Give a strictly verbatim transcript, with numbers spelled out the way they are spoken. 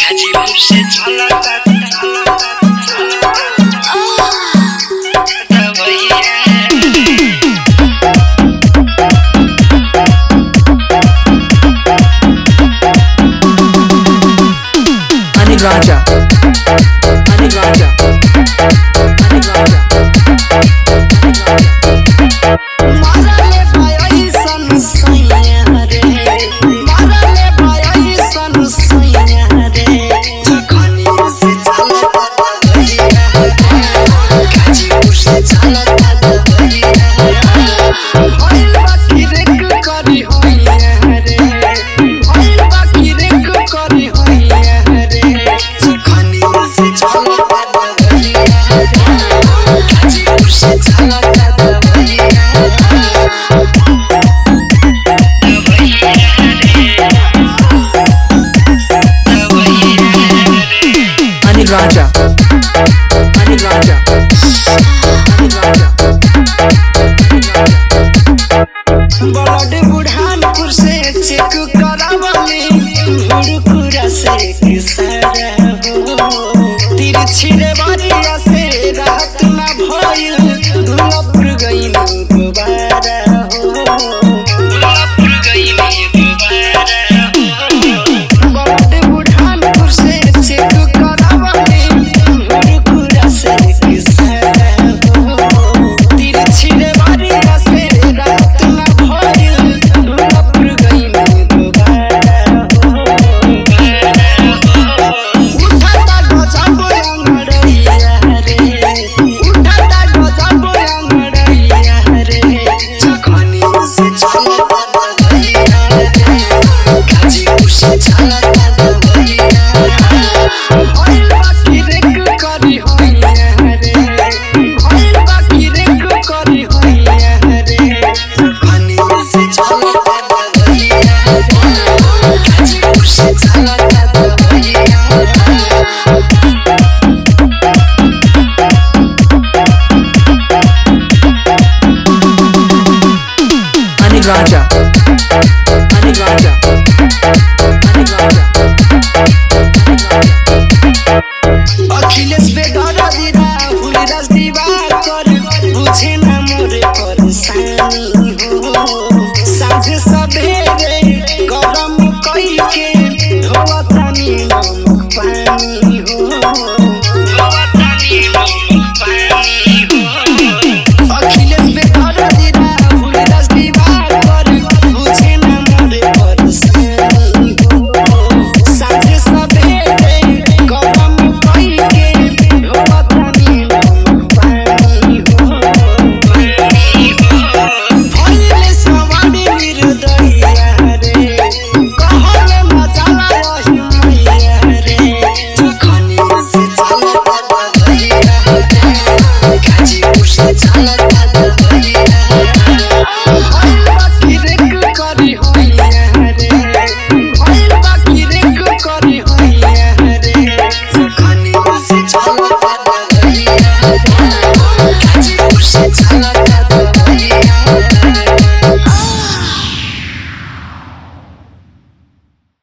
गाजीपुर से चला Anik Raja, Anik Raja, Anik Raja, Anik Raja. मारले भाई सन सैया रे, मारले भाई सन सैया रे, जखनी से चला भैया, गाजीपुर से चला भैया, भइल बाकी रेक करी होइया रे, भइल बाकी रेक करी होइया रे, जखनी से चला भैया, गाजीपुर से चला Anik Raja,